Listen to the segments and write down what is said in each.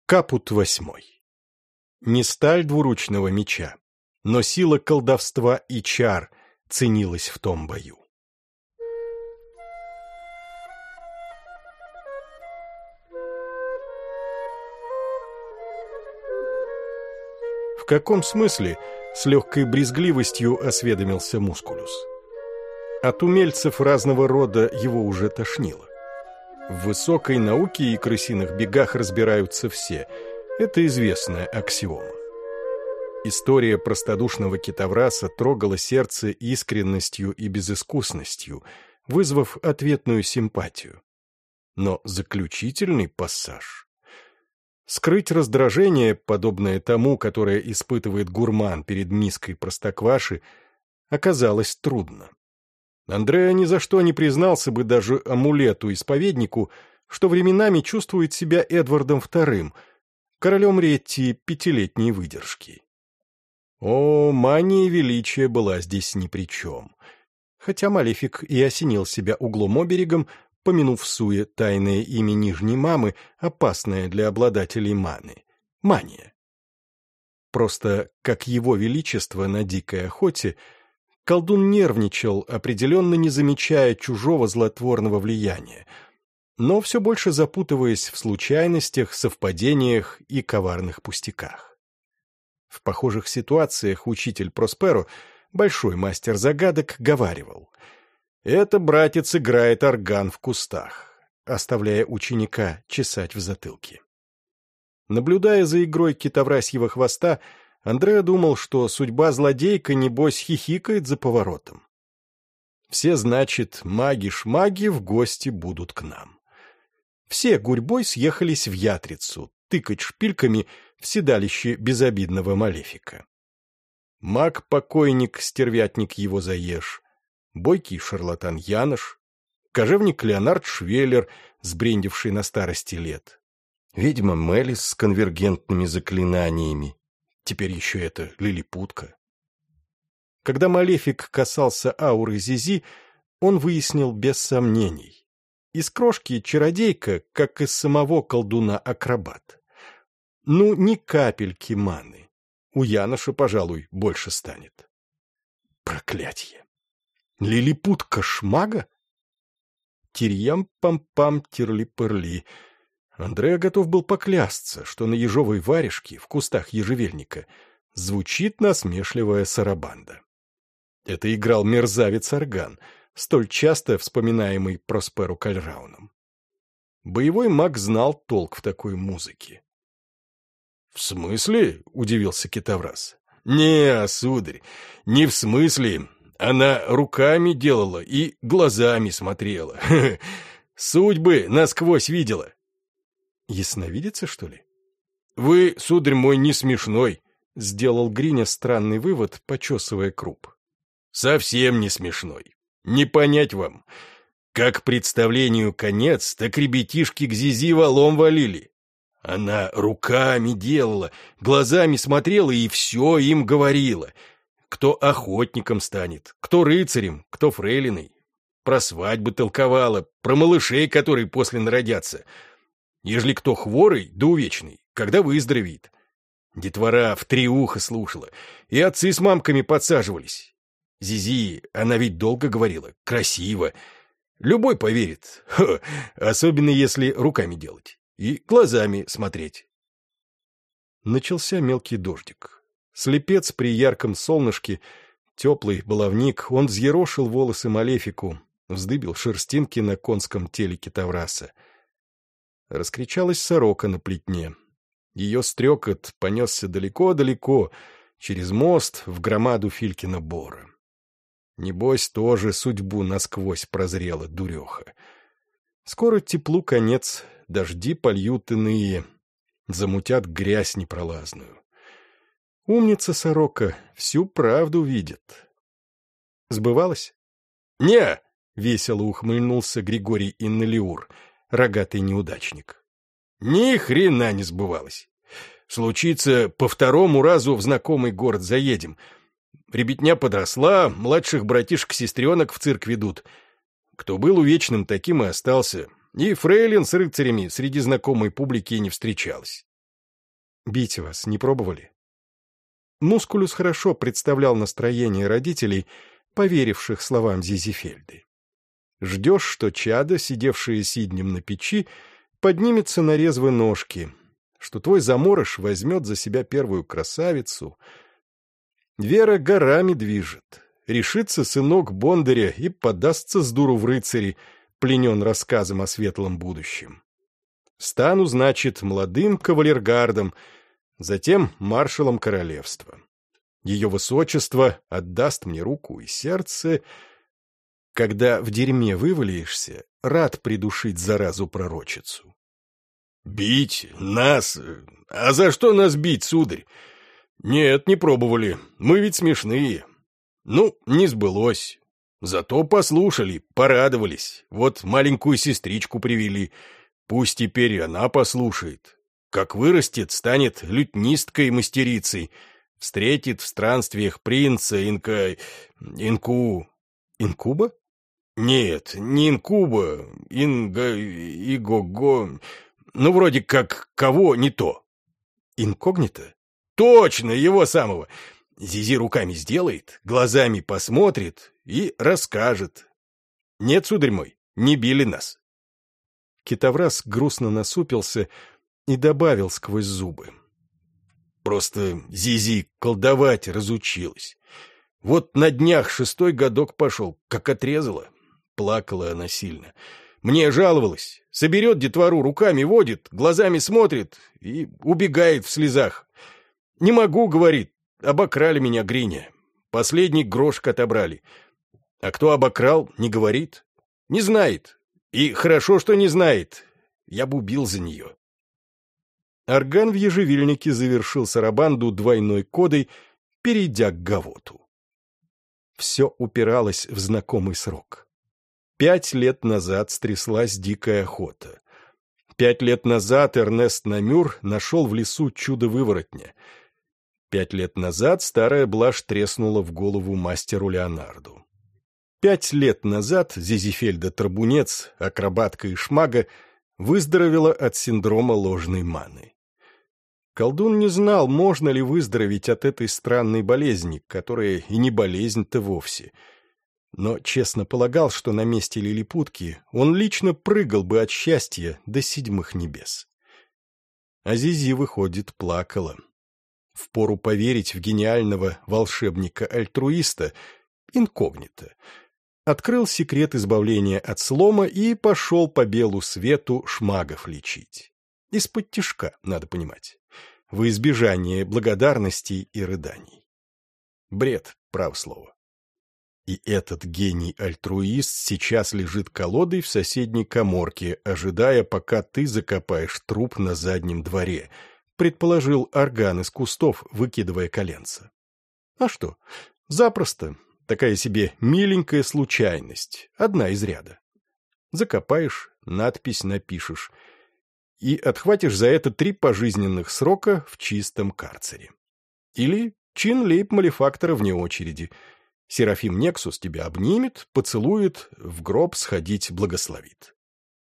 Капут 8. Не сталь двуручного меча, но сила колдовства и чар ценилась в том бою. В каком смысле? С легкой брезгливостью осведомился Мускулюс. От умельцев разного рода его уже тошнило. В высокой науке и крысиных бегах разбираются все. Это известная аксиома. История простодушного китовраса трогала сердце искренностью и безыскусностью, вызвав ответную симпатию. Но заключительный пассаж... Скрыть раздражение, подобное тому, которое испытывает гурман перед миской простокваши, оказалось трудно. Андреа ни за что не признался бы даже амулету-исповеднику, что временами чувствует себя Эдвардом II, королем Ретти пятилетней выдержки. О, мания величия была здесь ни при чем. Хотя Малефик и осенил себя углом оберегом, помянув в суе тайное имя Нижней Мамы, опасное для обладателей маны — мания. Просто, как его величество на дикой охоте, колдун нервничал, определенно не замечая чужого злотворного влияния, но все больше запутываясь в случайностях, совпадениях и коварных пустяках. В похожих ситуациях учитель Просперо, большой мастер загадок, говаривал: «Это братец играет орган в кустах», оставляя ученика чесать в затылке. Наблюдая за игрой китоврасьего хвоста, Андреа думал, что судьба злодейка, небось, хихикает за поворотом. Все, значит, маги-шмаги в гости будут к нам. Все гурьбой съехались в Ятрицу, тыкать шпильками в седалище безобидного Малефика. Маг-покойник, стервятник его заешь, бойкий шарлатан Янош, кожевник Леонард Швеллер, сбрендивший на старости лет, ведьма Мелис с конвергентными заклинаниями, теперь еще это лилипутка. Когда Малефик касался ауры Зизи, он выяснил без сомнений: из крошки чародейка, как из самого колдуна акробат. Ну, ни капельки маны. У Яноша, пожалуй, больше станет. Проклятье! Лилипутка шмага? Тирьям-пам-пам, тирли-пырли. Андреа готов был поклясться, что на ежовой варежке в кустах ежевельника звучит насмешливая сарабанда. Это играл мерзавец-орган, столь часто вспоминаемый Просперо Кальрауном. Боевой маг знал толк в такой музыке. — В смысле? — удивился китоврас. — Не, сударь, не в смысле. Она руками делала и глазами смотрела. Судьбы насквозь видела. — Ясновидица, что ли? — Вы, сударь мой, не смешной, — сделал Гриня странный вывод, почесывая круп. — Совсем не смешной. Не понять вам. Как представлению конец, так ребятишки к Зизи валом валили. Она руками делала, глазами смотрела и все им говорила. Кто охотником станет, кто рыцарем, кто фрейлиной. Про свадьбы толковала, про малышей, которые после народятся. Ежели кто хворый да увечный, когда выздоровеет. Детвора в три уха слушала, и отцы с мамками подсаживались. Зизи, она ведь долго говорила, красиво. Любой поверит, особенно если руками делать и глазами смотреть. Начался мелкий дождик. Слепец при ярком солнышке, теплый баловник, он взъерошил волосы Малефику, вздыбил шерстинки на конском теле китовраса. Раскричалась сорока на плетне. Ее стрекот понесся далеко-далеко, через мост в громаду Филькина бора. Небось, тоже судьбу насквозь прозрела дуреха. Скоро теплу конец, дожди польют иные, замутят грязь непролазную. Умница сорока, всю правду видит. Сбывалось? — Не! — весело ухмыльнулся Григорий Иннелиур, рогатый неудачник. — Ни хрена не сбывалось. Случится, по второму разу в знакомый город заедем. Ребятня подросла, младших братишек-сестренок в цирк ведут. Кто был увечным, таким и остался. И фрейлин с рыцарями среди знакомой публики не встречалось. Бить вас не пробовали? Мускулюс хорошо представлял настроение родителей, поверивших словам Зизифельды. Ждешь, что чадо, сидевшее сиднем на печи, поднимется на резвые ножки, что твой заморыш возьмет за себя первую красавицу. Вера горами движет. Решится сынок бондаря и подастся с дуру в рыцари, пленен рассказом о светлом будущем. Стану, значит, молодым кавалергардом, затем маршалом королевства. Ее высочество отдаст мне руку и сердце. Когда в дерьме вывалишься, рад придушить заразу-пророчицу. Бить? Нас? А за что нас бить, сударь? Нет, не пробовали. Мы ведь смешные. Ну, не сбылось. Зато послушали, порадовались. Вот маленькую сестричку привели. Пусть теперь она послушает. Как вырастет, станет лютнисткой-мастерицей. Встретит в странствиях принца Инку... Инкуба? Нет, не Инкуба, Игого... Ну, вроде как кого не то. Инкогнито? Точно, его самого. Зизи руками сделает, глазами посмотрит и расскажет. Нет, сударь мой, не били нас. Китоврас грустно насупился и добавил сквозь зубы. Просто Зизи колдовать разучилась. Вот на днях 6-й годок пошел, как отрезала. Плакала она сильно. Мне жаловалась. Соберет детвору, руками водит, глазами смотрит и убегает в слезах. «Не могу», — говорит, — «обокрали меня, Гриня. Последний грошек отобрали». А кто обокрал, не говорит. Не знает. И хорошо, что не знает. Я бы убил за нее. Орган в ежевильнике завершил сарабанду двойной кодой, перейдя к гавоту. Все упиралось в знакомый срок. 5 лет назад стряслась дикая охота. 5 лет назад Эрнест Намюр нашел в лесу чудо-выворотня. 5 лет назад старая блажь треснула в голову мастеру Леонарду. 5 лет назад Зизифельда Трабунец, акробатка и шмага, выздоровела от синдрома ложной маны. Колдун не знал, можно ли выздороветь от этой странной болезни, которая и не болезнь-то вовсе. Но честно полагал, что на месте лилипутки он лично прыгал бы от счастья до 7 небес. А Зизи, выходит, плакала. Впору поверить в гениального волшебника-альтруиста, инкогнито. Открыл секрет избавления от слома и пошел по белу свету шмагов лечить. Из-под тишка, надо понимать. Во избежание благодарностей и рыданий. Бред, право слово. И этот гений-альтруист сейчас лежит колодой в соседней каморке, ожидая, пока ты закопаешь труп на заднем дворе, предположил Орган из кустов, выкидывая коленца. А что? Запросто. Такая себе миленькая случайность, одна из ряда. Закопаешь, надпись напишешь. И отхватишь за это 3 пожизненных срока в чистом карцере. Или чин лейб-малефактора вне очереди. Серафим Нексус тебя обнимет, поцелует, в гроб сходить благословит.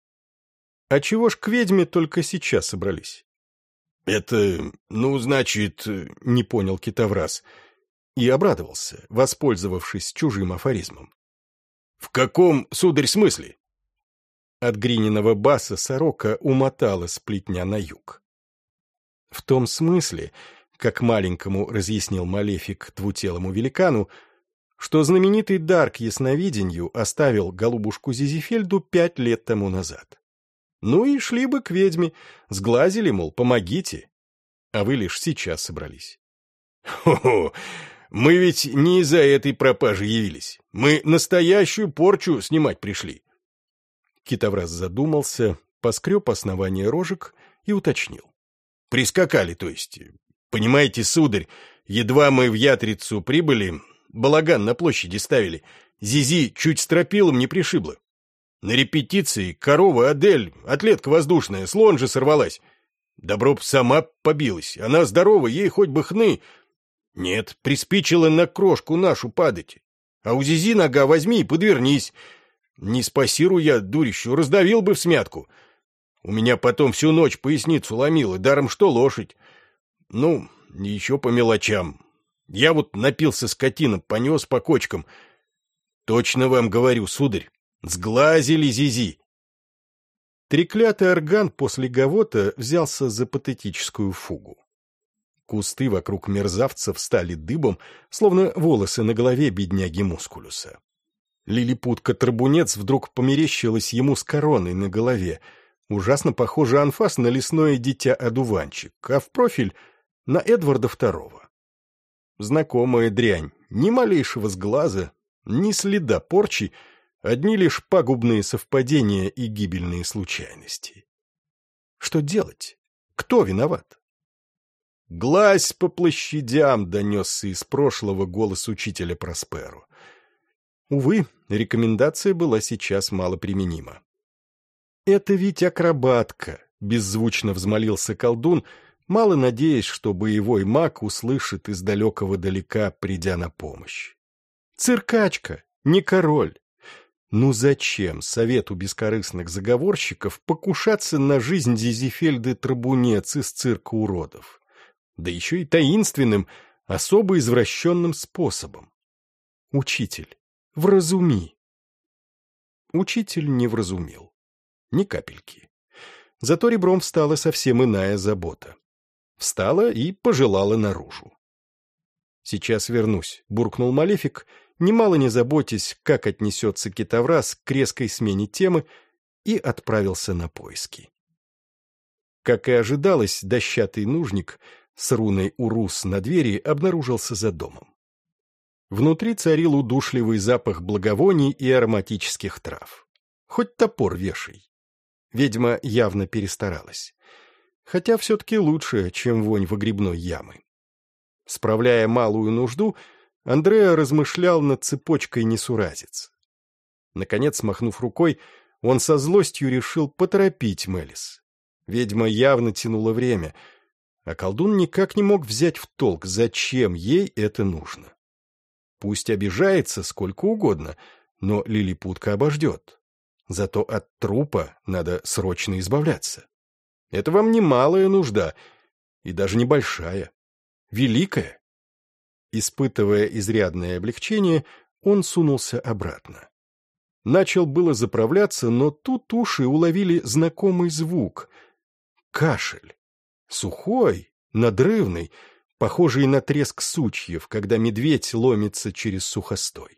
А чего ж к ведьме только сейчас собрались? Это, значит, не понял Китоврас. И обрадовался, воспользовавшись чужим афоризмом. В каком, сударь, смысле? От Грининого баса сорока умотала с плетня на юг. В том смысле, как маленькому разъяснил Малефик двутелому великану, что знаменитый дар к ясновидению оставил голубушку Зизифельду 5 лет тому назад. Ну и шли бы к ведьме, сглазили, мол, помогите. А вы лишь сейчас собрались. Хо-хо! Мы ведь не из-за этой пропажи явились. Мы настоящую порчу снимать пришли. Китоврас задумался, поскреб основание рожек и уточнил. Прискакали, то есть. Понимаете, сударь, едва мы в Ятрицу прибыли, балаган на площади ставили, Зизи чуть стропилом не пришибла. На репетиции корова Адель, атлетка воздушная, с лонжи сорвалась. Добро б сама побилась, она здорова, ей хоть бы хны. Нет, приспичила на крошку нашу падать. А у Зизи нога возьми и подвернись. Не спасирую я, дурищу, раздавил бы в смятку. У меня потом всю ночь поясницу ломило, даром что лошадь. Ну, еще по мелочам. Я вот напился скотина, понес по кочкам. Точно вам говорю, сударь, сглазили Зизи. Треклятый орган после гавота взялся за патетическую фугу. Кусты вокруг мерзавца встали дыбом, словно волосы на голове бедняги Мускулюса. Лилипутка-трабунец вдруг померещилась ему с короной на голове, ужасно похожий анфас на лесное дитя-одуванчик, а в профиль — на Эдварда II. Знакомая дрянь, ни малейшего сглаза, ни следа порчи, одни лишь пагубные совпадения и гибельные случайности. Что делать? Кто виноват? «Глазь по площадям!» — донесся из прошлого голос учителя Просперо. Увы, рекомендация была сейчас малоприменима. «Это ведь акробатка!» — беззвучно взмолился колдун, мало надеясь, что боевой маг услышит из далекого-далека, придя на помощь. «Циркачка, не король!» Ну зачем совету бескорыстных заговорщиков покушаться на жизнь Зизифельды Трабунец из цирка уродов? Да еще и таинственным, особо извращенным способом. Учитель, вразуми. Учитель не вразумил. Ни капельки. Зато ребром встала совсем иная забота. Встала и пожелала наружу. «Сейчас вернусь», — буркнул Малефик, немало не заботясь, как отнесется Китоврас к резкой смене темы, и отправился на поиски. Как и ожидалось, дощатый нужник с руной «Урус» на двери обнаружился за домом. Внутри царил удушливый запах благовоний и ароматических трав. Хоть топор вешай. Ведьма явно перестаралась. Хотя все-таки лучше, чем вонь выгребной ямы. Справляя малую нужду, Андреа размышлял над цепочкой несуразиц. Наконец, махнув рукой, он со злостью решил поторопить Мелис. Ведьма явно тянула время, а колдун никак не мог взять в толк, зачем ей это нужно. Пусть обижается сколько угодно, но лилипутка обождет. Зато от трупа надо срочно избавляться. Это вам не малая нужда, и даже небольшая, великая. Испытывая изрядное облегчение, он сунулся обратно. Начал было заправляться, но тут уши уловили знакомый звук. Кашель. Сухой, надрывный, похожий на треск сучьев, когда медведь ломится через сухостой.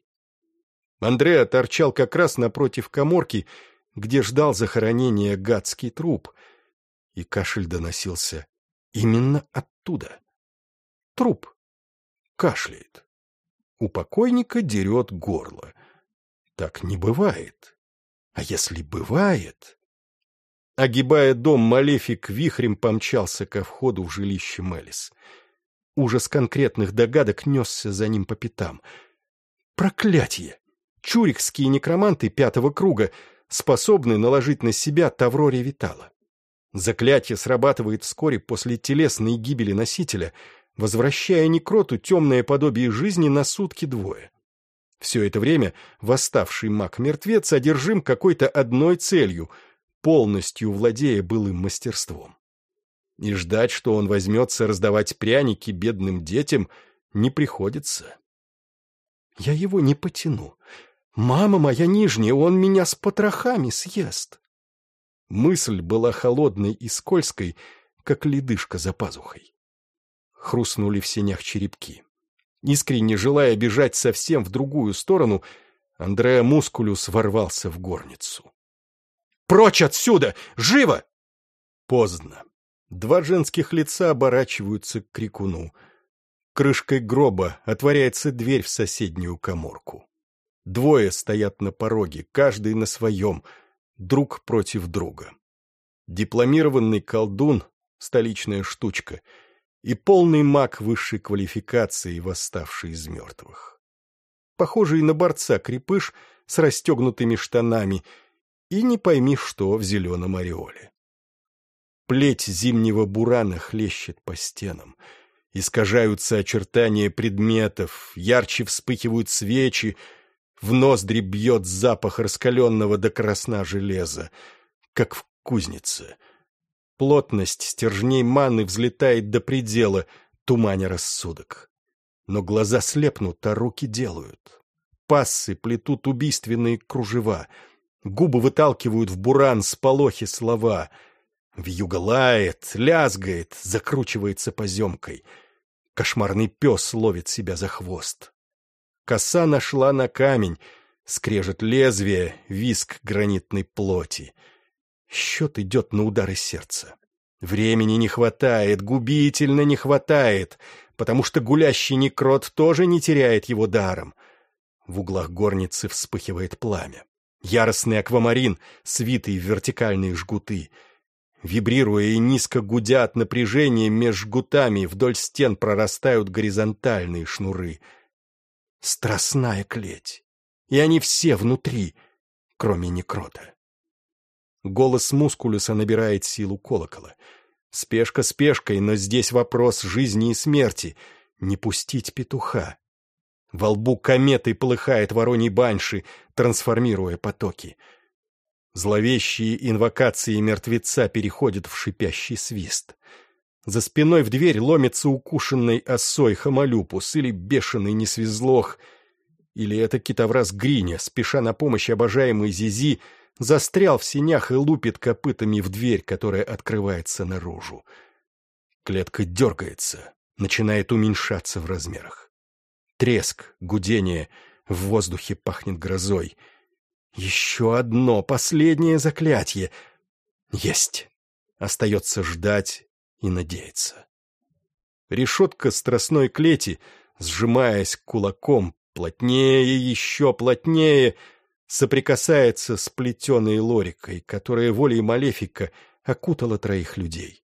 Андреа торчал как раз напротив каморки, где ждал захоронения гадский труп, и кашель доносился именно оттуда. Труп кашляет. У покойника дерет горло. Так не бывает. А если бывает... Огибая дом, Малефик вихрем помчался ко входу в жилище Мелис. Ужас конкретных догадок несся за ним по пятам. Проклятье! Чурикские некроманты 5-го круга способны наложить на себя Тавроре Витала. Заклятие срабатывает вскоре после телесной гибели носителя, возвращая некроту темное подобие жизни на сутки-двое. Все это время восставший маг-мертвец одержим какой-то одной целью, полностью владея былым мастерством. И ждать, что он возьмется раздавать пряники бедным детям, не приходится. Я его не потяну. Мама моя нижняя, он меня с потрохами съест. Мысль была холодной и скользкой, как ледышка за пазухой. Хрустнули в сенях черепки. Искренне желая бежать совсем в другую сторону, Андреа Мускулюс ворвался в горницу. «Прочь отсюда! Живо!» Поздно. Два женских лица оборачиваются к крикуну. Крышкой гроба отворяется дверь в соседнюю каморку. Двое стоят на пороге, каждый на своем, друг против друга. Дипломированный колдун, столичная штучка, и полный маг высшей квалификации, восставший из мертвых. Похожий на борца крепыш с расстегнутыми штанами и не пойми что в зеленом ореоле. Плеть зимнего бурана хлещет по стенам. Искажаются очертания предметов, ярче вспыхивают свечи, в ноздри бьет запах раскаленного до красна железа, как в кузнице. Плотность стержней маны взлетает до предела, туманя рассудок. Но глаза слепнут, а руки делают. Пассы плетут убийственные кружева. Губы выталкивают в буран сполохи слова. Вьюга лает, лязгает, закручивается поземкой. Кошмарный пес ловит себя за хвост. Коса нашла на камень, скрежет лезвие, визг гранитной плоти. Счет идет на удары сердца. Времени не хватает, губительно не хватает, потому что гулящий некрот тоже не теряет его даром. В углах горницы вспыхивает пламя. Яростный аквамарин, свитый в вертикальные жгуты. Вибрируя и низко гудя от напряжения, меж жгутами вдоль стен прорастают горизонтальные шнуры. Страстная клеть. И они все внутри, кроме некрота. Голос Мускулюса набирает силу колокола. Спешка спешкой, но здесь вопрос жизни и смерти. Не пустить петуха. Во лбу кометой полыхает вороний банши, трансформируя потоки. Зловещие инвокации мертвеца переходят в шипящий свист. За спиной в дверь ломится укушенной осой Хамалюпус или бешеный несвезлох, или это китовраз Гриня, спеша на помощь обожаемой Зизи, застрял в сенях и лупит копытами в дверь, которая открывается наружу. Клетка дергается, начинает уменьшаться в размерах. Треск, гудение, в воздухе пахнет грозой. Еще одно, последнее заклятие. Есть. Остается ждать и надеяться. Решетка страстной клети, сжимаясь кулаком, плотнее, еще плотнее, соприкасается с плетеной лорикой, которая волей Малефика окутала 3 людей.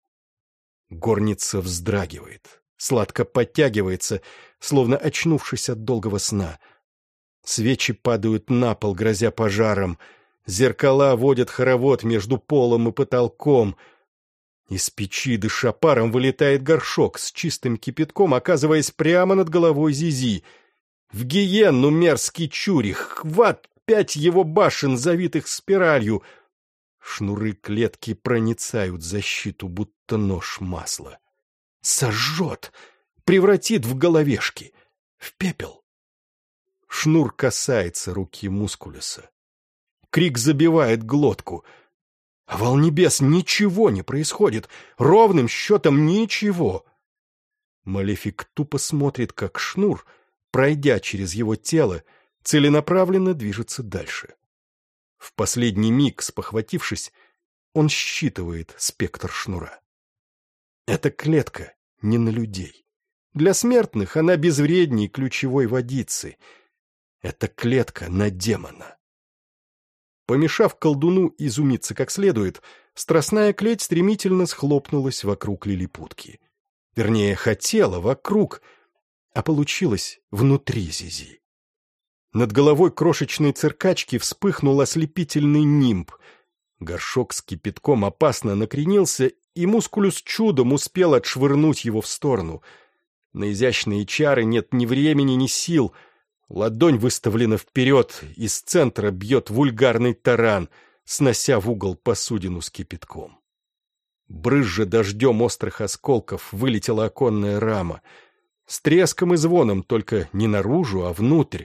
Горница вздрагивает, сладко подтягивается, словно очнувшись от долгого сна. Свечи падают на пол, грозя пожаром, зеркала водят хоровод между полом и потолком. Из печи, дыша паром, вылетает горшок с чистым кипятком, оказываясь прямо над головой Зизи. В гиенну мерзкий чурих, в ад 5 его башен, завитых спиралью. Шнуры клетки проницают защиту, будто нож масла. Сожжет, превратит в головешки, в пепел. Шнур касается руки Мускулюса. Крик забивает глотку. А вал небес, ничего не происходит, ровным счетом ничего. Малефик тупо смотрит, как шнур, пройдя через его тело, целенаправленно движется дальше. В последний миг, спохватившись, он считывает спектр шнура. Эта клетка не на людей. Для смертных она безвредней ключевой водицы. Это клетка на демона. Помешав колдуну изумиться как следует, страстная клеть стремительно схлопнулась вокруг лилипутки. Вернее, хотела вокруг, а получилось внутри Зизи. Над головой крошечной циркачки вспыхнул ослепительный нимб. Горшок с кипятком опасно накренился, и Мускулюс чудом успел отшвырнуть его в сторону. На изящные чары нет ни времени, ни сил. Ладонь выставлена вперед, из центра бьет вульгарный таран, снося в угол посудину с кипятком. Брызжа дождем острых осколков вылетела оконная рама. С треском и звоном, только не наружу, а внутрь.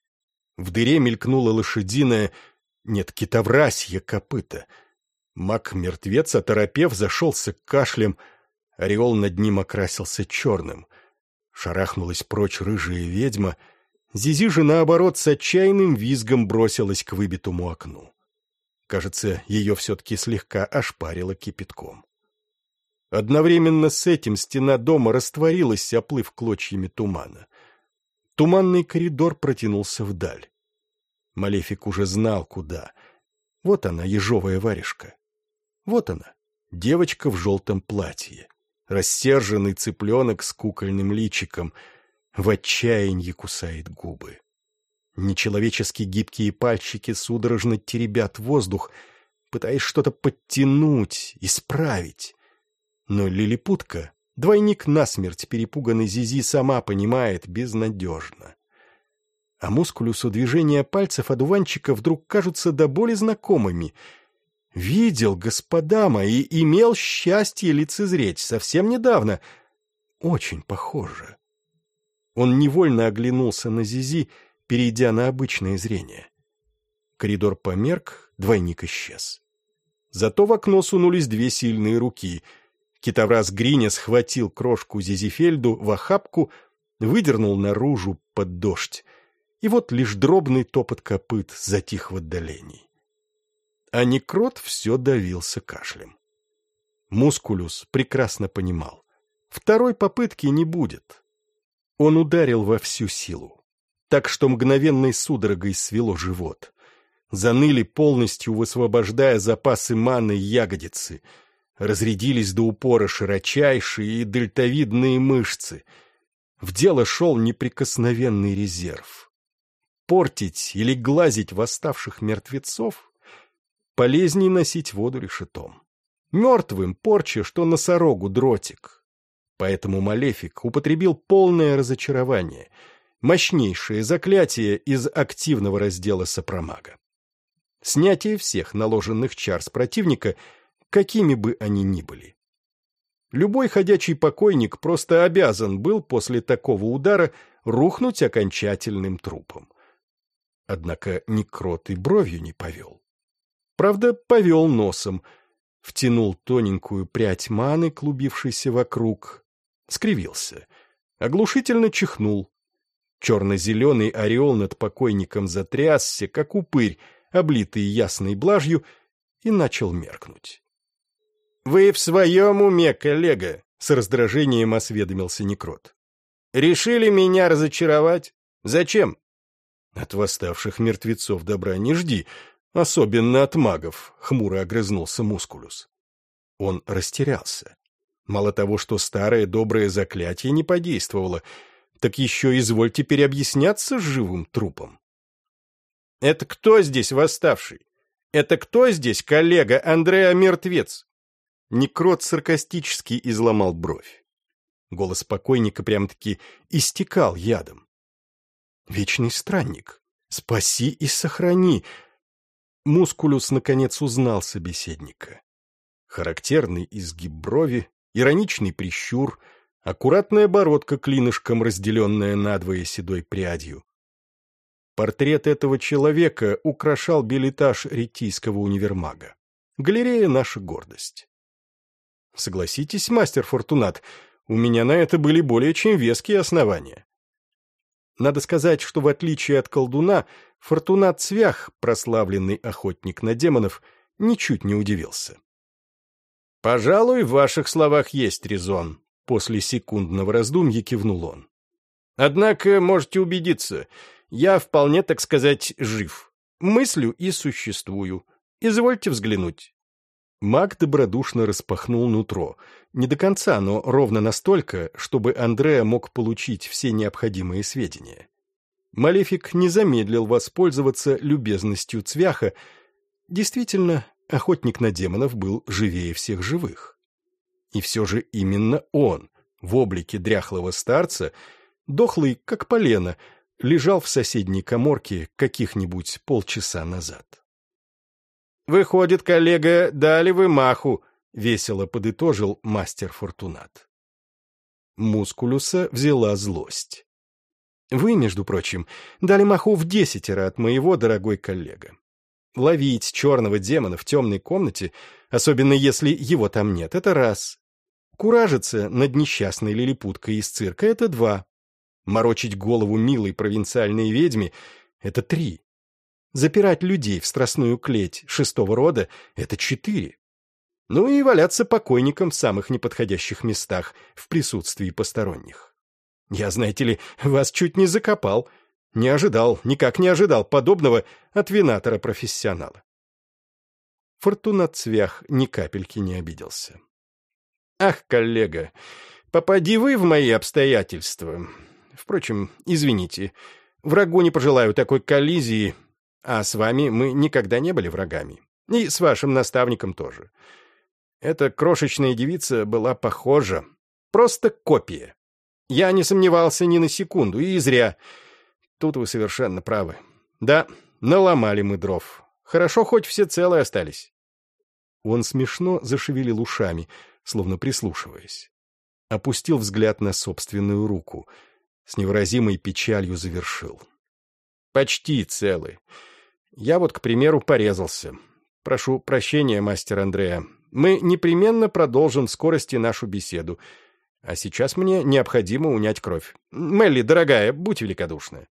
В дыре мелькнула лошадиная, нет, китоврасье копыта. Маг-мертвец, оторопев, зашелся кашлем, ореол над ним окрасился черным. Шарахнулась прочь рыжая ведьма, Зизи же, наоборот, с отчаянным визгом бросилась к выбитому окну. Кажется, ее все-таки слегка ошпарило кипятком. Одновременно с этим стена дома растворилась, оплыв клочьями тумана. Туманный коридор протянулся вдаль. Малефик уже знал, куда. Вот она, ежовая варежка. Вот она, девочка в желтом платье. Рассерженный цыпленок с кукольным личиком — в отчаянии кусает губы. Нечеловечески гибкие пальчики судорожно теребят воздух, пытаясь что-то подтянуть, исправить. Но лилипутка, двойник насмерть перепуганный Зизи, сама понимает, безнадежно. А Мускулюсу движения пальцев одуванчика вдруг кажутся до боли знакомыми. Видел, господа мои, имел счастье лицезреть совсем недавно. Очень похоже. Он невольно оглянулся на Зизи, перейдя на обычное зрение. Коридор померк, двойник исчез. Зато в окно сунулись две сильные руки. Китовраз Гриня схватил крошку Зизифельду в охапку, выдернул наружу под дождь. И вот лишь дробный топот копыт затих в отдалении. А Некрот все давился кашлем. Мускулюс прекрасно понимал. Второй попытки не будет. Он ударил во всю силу, так что мгновенной судорогой свело живот. Заныли полностью, высвобождая запасы маны ягодицы. Разрядились до упора широчайшие и дельтовидные мышцы. В дело шел неприкосновенный резерв. Портить или глазить восставших мертвецов полезней носить воду решетом. Мертвым порча, что носорогу дротик. Поэтому Малефик употребил полное разочарование, мощнейшее заклятие из активного раздела сопромага. Снятие всех наложенных чар с противника, какими бы они ни были. Любой ходячий покойник просто обязан был после такого удара рухнуть окончательным трупом. Однако Некрот и бровью не повел. Правда, повел носом, втянул тоненькую прядь маны, клубившейся вокруг, скривился, оглушительно чихнул. Черно-зеленый ореол над покойником затрясся, как упырь, облитый ясной блажью, и начал меркнуть. — Вы в своем уме, коллега? — с раздражением осведомился Некрот. — Решили меня разочаровать? Зачем? — От восставших мертвецов добра не жди, особенно от магов, — хмуро огрызнулся Мускулюс. Он растерялся. Мало того, что старое доброе заклятие не подействовало, так еще изволь теперь объясняться с живым трупом. — Это кто здесь восставший? Это кто здесь коллега Андреа Мертвец? Некрот саркастически изломал бровь. Голос покойника прям-таки истекал ядом. — Вечный странник, спаси и сохрани! Мускулюс наконец узнал собеседника. Характерный изгиб брови, ироничный прищур, аккуратная бородка клинышком, разделенная надвое седой прядью. Портрет этого человека украшал билетаж Ретийского универмага. Галерея — наша гордость. Согласитесь, мастер Фортунат, у меня на это были более чем веские основания. Надо сказать, что в отличие от колдуна, Фортунат Цвях, прославленный охотник на демонов, ничуть не удивился. «Пожалуй, в ваших словах есть резон», — после секундного раздумья кивнул он. «Однако можете убедиться, я вполне, так сказать, жив. Мыслю и существую. Извольте взглянуть». Маг добродушно распахнул нутро. Не до конца, но ровно настолько, чтобы Андреа мог получить все необходимые сведения. Малефик не замедлил воспользоваться любезностью Цвяха. Действительно, охотник на демонов был живее всех живых. И все же именно он, в облике дряхлого старца, дохлый, как полено, лежал в соседней каморке каких-нибудь полчаса назад. «Выходит, коллега, дали вы маху», — весело подытожил мастер Фортунат. Мускулюса взяла злость. «Вы, между прочим, дали маху в 10 от моего, дорогой коллега. Ловить черного демона в темной комнате, особенно если его там нет, — это раз. Куражиться над несчастной лилипуткой из цирка — это 2. Морочить голову милой провинциальной ведьме — это 3. Запирать людей в страстную клеть 6-го рода — это 4. Ну и валяться покойником в самых неподходящих местах в присутствии посторонних. Я, знаете ли, вас чуть не закопал. Не ожидал, никак не ожидал подобного от винатора-профессионала. Фортунат Цвях ни капельки не обиделся. «Ах, коллега, попади вы в мои обстоятельства. Впрочем, извините, врагу не пожелаю такой коллизии, а с вами мы никогда не были врагами. И с вашим наставником тоже. Эта крошечная девица была похожа. Просто копия. Я не сомневался ни на секунду, и зря. Тут вы совершенно правы. Да, наломали мы дров. Хорошо, хоть все целые остались». Он смешно зашевелил ушами, словно прислушиваясь. Опустил взгляд на собственную руку. С невыразимой печалью завершил. «Почти целы. Я вот, к примеру, порезался. Прошу прощения, мастер Андреа. Мы непременно продолжим в скорости нашу беседу. А сейчас мне необходимо унять кровь. Мелли, дорогая, будь великодушна».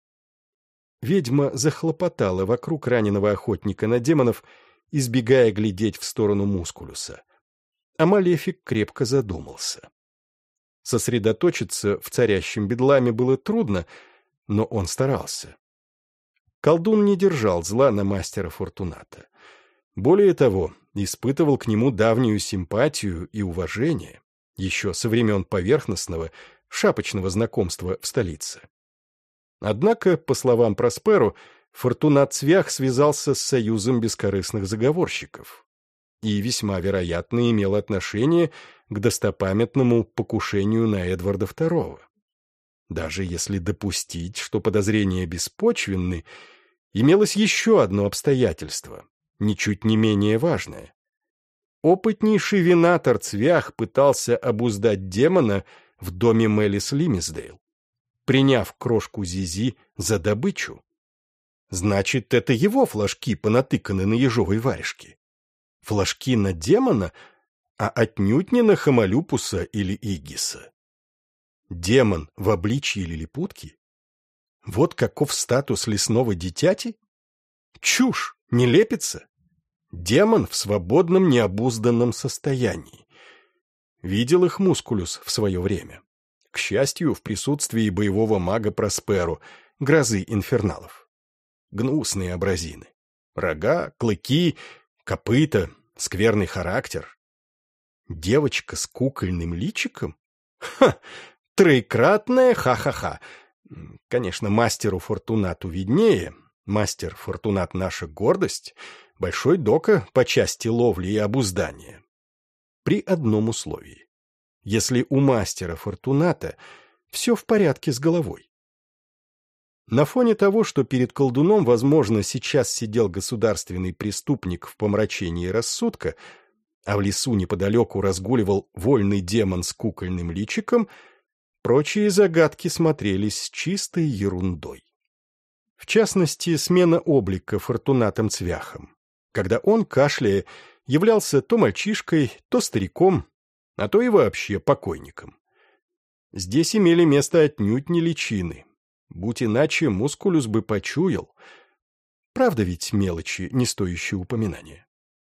Ведьма захлопотала вокруг раненого охотника на демонов, избегая глядеть в сторону Мускулюса. А Малефик крепко задумался. Сосредоточиться в царящем бедламе было трудно, но он старался. Колдун не держал зла на мастера Фортуната. Более того, испытывал к нему давнюю симпатию и уважение, еще со времен поверхностного, шапочного знакомства в столице. Однако, по словам Просперо, Фортунат Цвях связался с союзом бескорыстных заговорщиков и весьма вероятно имел отношение к достопамятному покушению на Эдварда II. Даже если допустить, что подозрения беспочвенны, имелось еще одно обстоятельство, ничуть не менее важное. Опытнейший винатор Цвях пытался обуздать демона в доме Мелис Лимисдейл, приняв крошку Зизи за добычу. Значит, это его флажки понатыканы на ежовой варежке. Флажки на демона, а отнюдь не на Хамалюпуса или Игиса. Демон в обличье лилипутки? Вот каков статус лесного дитяти? Чушь, не лепится. Демон в свободном необузданном состоянии. Видел их Мускулюс в свое время. К счастью, в присутствии боевого мага Просперо, грозы инферналов. Гнусные образины. Рога, клыки, копыта, скверный характер. Девочка с кукольным личиком? Ха! Троекратная ха-ха-ха. Конечно, мастеру Фортунату виднее. Мастер Фортунат — наша гордость. Большой дока по части ловли и обуздания. При одном условии. Если у мастера Фортуната все в порядке с головой. На фоне того, что перед колдуном, возможно, сейчас сидел государственный преступник в помрачении рассудка, а в лесу неподалеку разгуливал вольный демон с кукольным личиком, прочие загадки смотрелись чистой ерундой. В частности, смена облика Фортунатом Цвяхом, когда он, кашляя, являлся то мальчишкой, то стариком, а то и вообще покойником. Здесь имели место отнюдь не личины. Будь иначе, Мускулюс бы почуял. Правда ведь мелочи, не стоящие упоминания.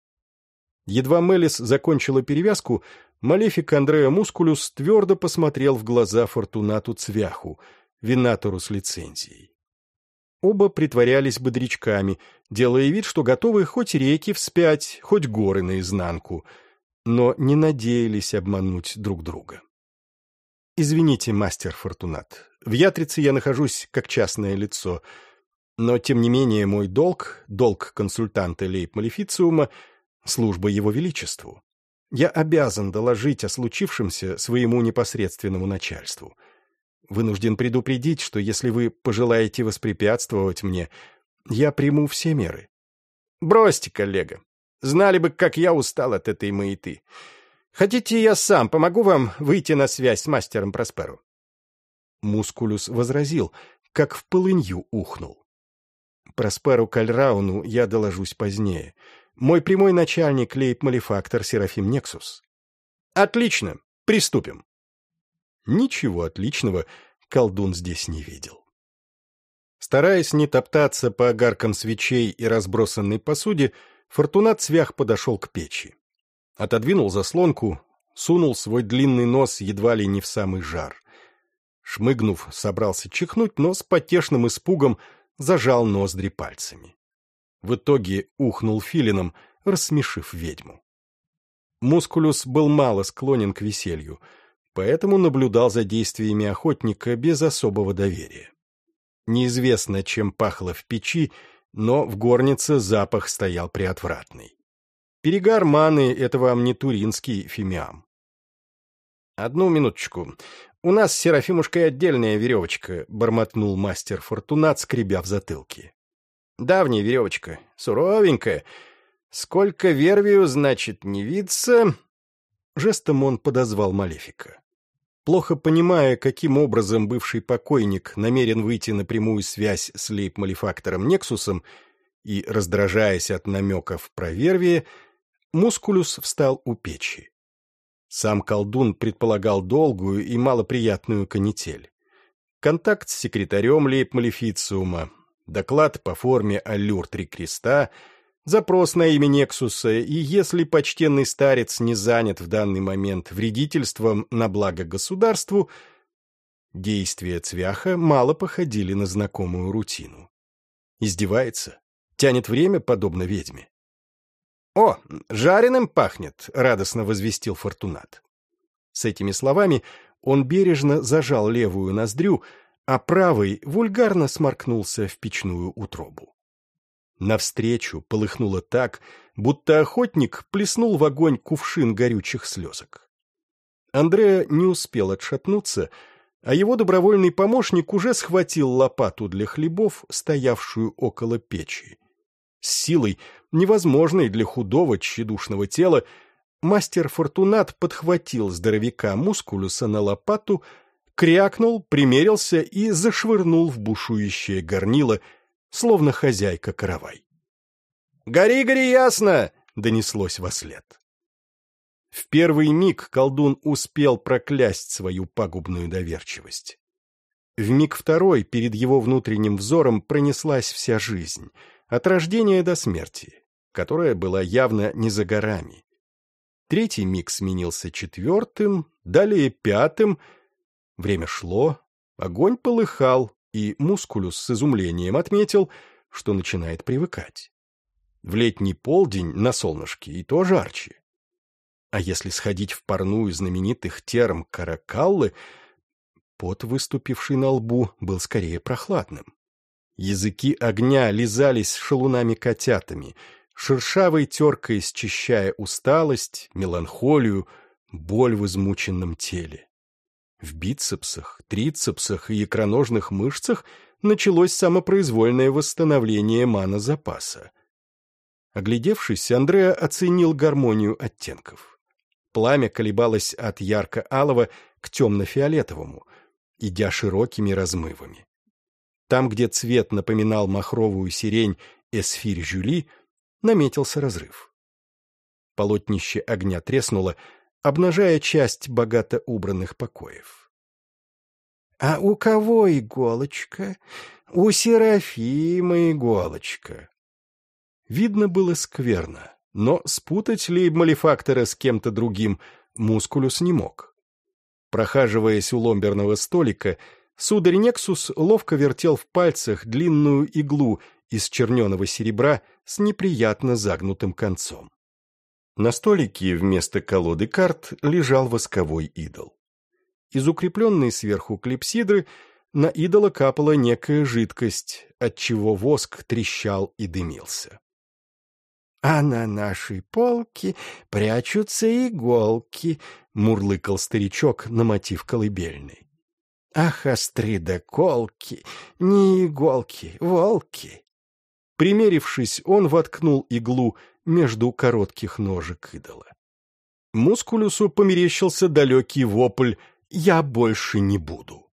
Едва Мелис закончила перевязку, Малефик Андреа Мускулюс твердо посмотрел в глаза Фортунату Цвяху, винатору с лицензией. Оба притворялись бодрячками, делая вид, что готовы хоть реки вспять, хоть горы наизнанку, но не надеялись обмануть друг друга. «Извините, мастер Фортунат, в Ятрице я нахожусь как частное лицо, но, тем не менее, мой долг консультанта лейб-малефициума, служба его величеству. Я обязан доложить о случившемся своему непосредственному начальству. Вынужден предупредить, что если вы пожелаете воспрепятствовать мне, я приму все меры». «Бросьте, коллега. Знали бы, как я устал от этой маяты. Хотите, я сам помогу вам выйти на связь с мастером Просперо?» Мускулюс возразил, как в полынью ухнул. «Просперу Кальрауну я доложусь позднее. Мой прямой начальник лейб-малефактор Серафим Нексус». «Отлично. Приступим». Ничего отличного колдун здесь не видел. Стараясь не топтаться по огаркам свечей и разбросанной посуде, Фортунат Цвях подошел к печи. Отодвинул заслонку, сунул свой длинный нос едва ли не в самый жар. Шмыгнув, собрался чихнуть, но с потешным испугом зажал ноздри пальцами. В итоге ухнул филином, рассмешив ведьму. Мускулюс был мало склонен к веселью, поэтому наблюдал за действиями охотника без особого доверия. Неизвестно, чем пахло в печи, но в горнице запах стоял приотвратный. Перегар маны — это вам не туринский фимиам. «Одну минуточку. У нас с Серафимушкой отдельная веревочка», — бормотнул мастер Фортунат, скребя в затылке. «Давняя веревочка, суровенькая. Сколько Вервию, значит, не видится?» Жестом он подозвал Малефика. Плохо понимая, каким образом бывший покойник намерен выйти на прямую связь с лейб-малефактором Нексусом и раздражаясь от намеков про Вервия, Мускулюс встал у печи. Сам колдун предполагал долгую и малоприятную канитель. Контакт с секретарем лейб-малефициума, доклад по форме «Аллюр Три Креста», запрос на имя Нексуса, и если почтенный старец не занят в данный момент вредительством на благо государству, действия Цвяха мало походили на знакомую рутину. Издевается? Тянет время, подобно ведьме? «О, жареным пахнет!» — радостно возвестил Фортунат. С этими словами он бережно зажал левую ноздрю, а правой вульгарно сморкнулся в печную утробу. Навстречу полыхнуло так, будто охотник плеснул в огонь кувшин горючих слезок. Андреа не успел отшатнуться, а его добровольный помощник уже схватил лопату для хлебов, стоявшую около печи. С силой, невозможной для худого тщедушного тела, мастер Фортунат подхватил здоровяка Мускулюса на лопату, крякнул, примерился и зашвырнул в бушующее горнило, словно хозяйка-каравай. «Гори, гори, ясно!» — донеслось вослед. В первый миг колдун успел проклясть свою пагубную доверчивость. В миг второй перед его внутренним взором пронеслась вся жизнь, от рождения до смерти, которая была явно не за горами. Третий миг сменился четвертым, далее пятым. Время шло, огонь полыхал, и Мускулюс с изумлением отметил, что начинает привыкать. В летний полдень на солнышке и то жарче. А если сходить в парную знаменитых терм Каракаллы, пот, выступивший на лбу, был скорее прохладным. Языки огня лизались шалунами-котятами, шершавой теркой счищая усталость, меланхолию, боль в измученном теле. В бицепсах, трицепсах и икроножных мышцах началось самопроизвольное восстановление мана-запаса. Оглядевшись, Андреа оценил гармонию оттенков. Пламя колебалось от ярко-алого к темно-фиолетовому, идя широкими размывами. Там, где цвет напоминал махровую сирень эсфирь-жюли, наметился разрыв. Полотнище огня треснуло, обнажая часть богато убранных покоев. — А у кого иголочка? У Серафимы иголочка. Видно было скверно, но спутать лейб-малефактора с кем-то другим Мускулюс не мог. Прохаживаясь у ломберного столика, сударь Нексус ловко вертел в пальцах длинную иглу из черненого серебра с неприятно загнутым концом. На столике вместо колоды карт лежал восковой идол. Из укрепленной сверху клипсидры на идола капала некая жидкость, отчего воск трещал и дымился. — А на нашей полке прячутся иголки, — мурлыкал старичок на мотив колыбельной. — Ах, остры да колки, не иголки, волки! Примерившись, он воткнул иглу между коротких ножек идола. Мускулюсу померещился далекий вопль «Я больше не буду».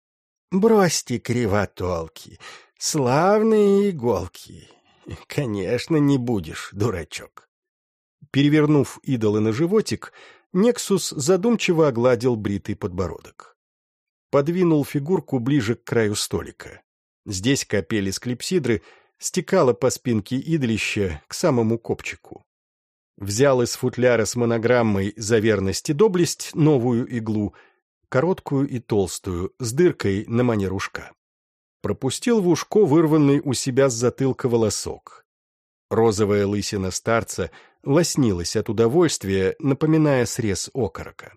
«Бросьте кривотолки, славные иголки. Конечно, не будешь, дурачок». Перевернув идола на животик, Нексус задумчиво огладил бритый подбородок. Подвинул фигурку ближе к краю столика. Здесь капель из клипсидры стекала по спинке идолища к самому копчику. Взял из футляра с монограммой «За верность и доблесть» новую иглу, короткую и толстую, с дыркой на манер ушка. Пропустил в ушко вырванный у себя с затылка волосок. Розовая лысина старца лоснилась от удовольствия, напоминая срез окорока.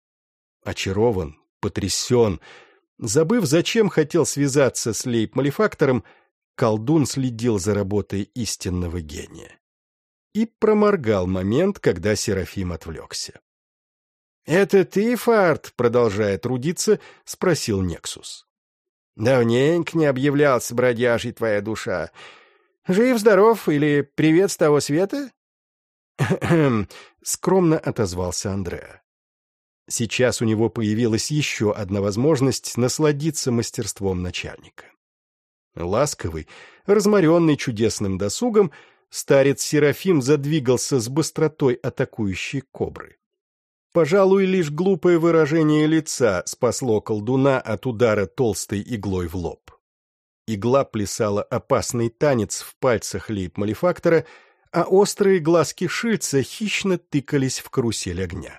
Очарован, потрясен, забыв, зачем хотел связаться с лейб-малефактором, колдун следил за работой истинного гения. И проморгал момент, когда Серафим отвлекся. — Это ты, Фарт, продолжая трудиться, спросил Нексус. — Давненько не объявлялся бродяжей твоя душа. Жив-здоров или привет с того света? скромно отозвался Андреа. Сейчас у него появилась еще одна возможность насладиться мастерством начальника. Ласковый, разморенный чудесным досугом, старец Серафим задвигался с быстротой атакующей кобры. Пожалуй, лишь глупое выражение лица спасло колдуна от удара толстой иглой в лоб. Игла плясала опасный танец в пальцах лейб-малефактора, а острые глазки Шильца хищно тыкались в карусель огня.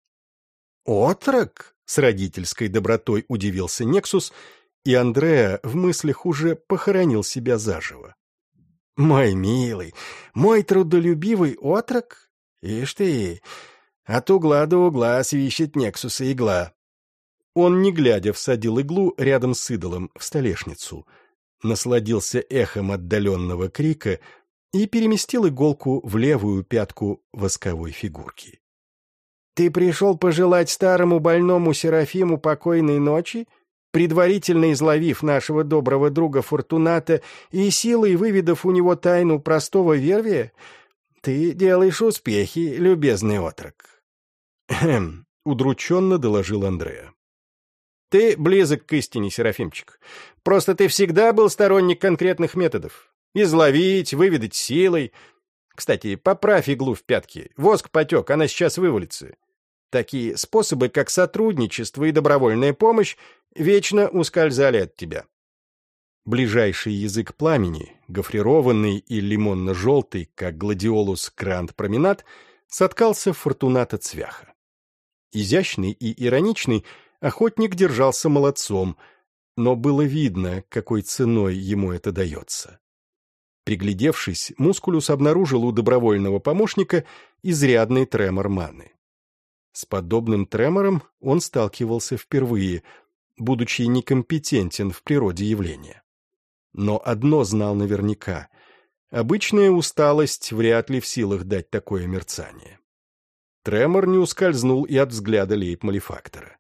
«Отрок?» — с родительской добротой удивился Нексус, и Андреа в мыслях уже похоронил себя заживо. «Мой милый, мой трудолюбивый отрок? Ишь ты, от угла до угла свищет Нексуса игла». Он, не глядя, всадил иглу рядом с идолом в столешницу, насладился эхом отдаленного крика и переместил иголку в левую пятку восковой фигурки. «Ты пришел пожелать старому больному Серафиму покойной ночи, предварительно изловив нашего доброго друга Фортуната и силой выведав у него тайну простого вервия? Ты делаешь успехи, любезный отрок». «Хм», — удрученно доложил Андреа. «Ты близок к истине, Серафимчик. Просто ты всегда был сторонник конкретных методов. Изловить, выведать силой. Кстати, поправь иглу в пятке. Воск потек, она сейчас вывалится. Такие способы, как сотрудничество и добровольная помощь, вечно ускользали от тебя». Ближайший язык пламени, гофрированный и лимонно-желтый, как гладиолус Гранд-променад, соткался в Фортуната Цвяха. Изящный и ироничный, охотник держался молодцом, но было видно, какой ценой ему это дается. Приглядевшись, Мускулюс обнаружил у добровольного помощника изрядный тремор маны. С подобным тремором он сталкивался впервые, будучи некомпетентен в природе явления. Но одно знал наверняка — обычная усталость вряд ли в силах дать такое мерцание. Тремор не ускользнул и от взгляда лейб-малефактора.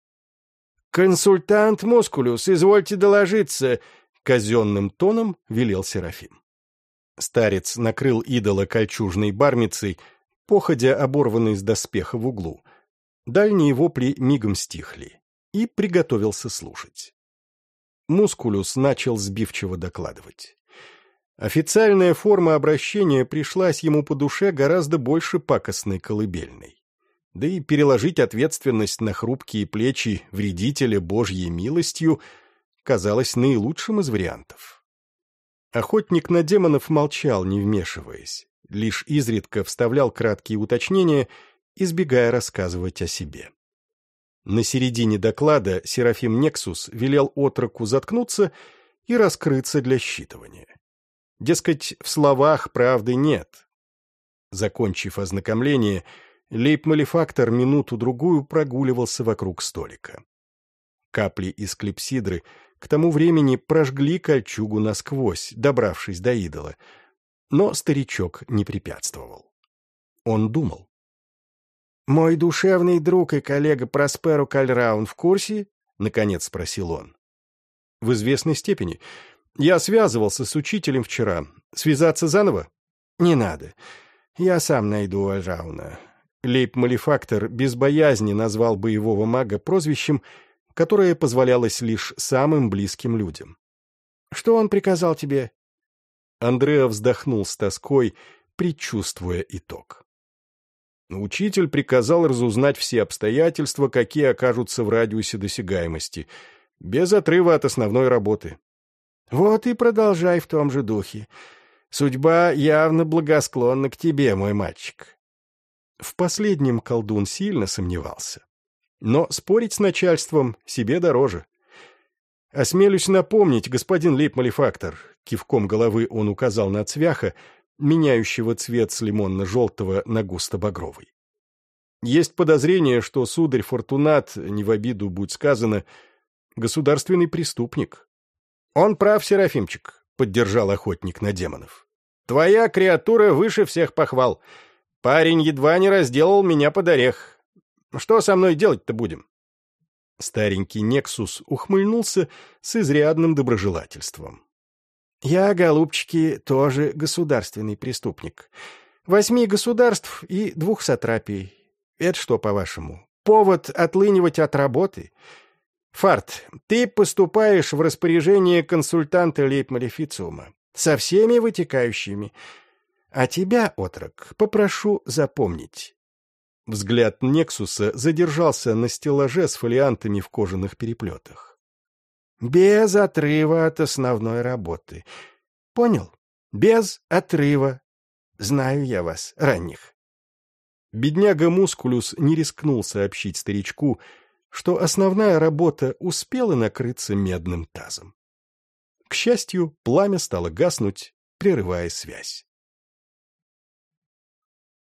«Консультант Мускулюс, извольте доложиться», — казенным тоном велел Серафим. Старец накрыл идола кольчужной бармицей, походя оборванный с доспеха в углу. Дальние вопли мигом стихли, и приготовился слушать. Мускулюс начал сбивчиво докладывать. Официальная форма обращения пришлась ему по душе гораздо больше пакостной колыбельной. Да и переложить ответственность на хрупкие плечи вредителя Божьей милостью казалось наилучшим из вариантов. Охотник на демонов молчал, не вмешиваясь, лишь изредка вставлял краткие уточнения, избегая рассказывать о себе. На середине доклада Серафим Нексус велел отроку заткнуться и раскрыться для считывания. Дескать, в словах правды нет. Закончив ознакомление, лейб-малефактор минуту-другую прогуливался вокруг столика. Капли из клипсидры к тому времени прожгли кольчугу насквозь, добравшись до идола, но старичок не препятствовал. Он думал. «Мой душевный друг и коллега Просперо Кальраун в курсе?» — наконец спросил он. «В известной степени. Я связывался с учителем вчера. Связаться заново?» «Не надо. Я сам найду Альрауна». Лейб-малефактор без боязни назвал боевого мага прозвищем, которое позволялось лишь самым близким людям. «Что он приказал тебе?» Андреа вздохнул с тоской, предчувствуя итог. Учитель приказал разузнать все обстоятельства, какие окажутся в радиусе досягаемости, без отрыва от основной работы. «Вот и продолжай в том же духе. Судьба явно благосклонна к тебе, мой мальчик». В последнем колдун сильно сомневался. Но спорить с начальством себе дороже. «Осмелюсь напомнить, господин лейб-малефактор», кивком головы он указал на Цвяха, меняющего цвет с лимонно-желтого на густо-багровый. «Есть подозрение, что сударь Фортунат, не в обиду будь сказано, государственный преступник». «Он прав, Серафимчик», — поддержал охотник на демонов. «Твоя креатура выше всех похвал. Парень едва не разделал меня под орех. Что со мной делать-то будем?» Старенький Нексус ухмыльнулся с изрядным доброжелательством. «Я, голубчики, тоже государственный преступник. 8 государств и 2 сатрапий. Это что, по-вашему, повод отлынивать от работы? Фарт, ты поступаешь в распоряжение консультанта лейб-малефициума со всеми вытекающими. А тебя, отрок, попрошу запомнить». Взгляд Нексуса задержался на стеллаже с фолиантами в кожаных переплетах. «Без отрыва от основной работы. Понял? Без отрыва. Знаю я вас, ранних». Бедняга Мускулюс не рискнул сообщить старичку, что основная работа успела накрыться медным тазом. К счастью, пламя стало гаснуть, прерывая связь.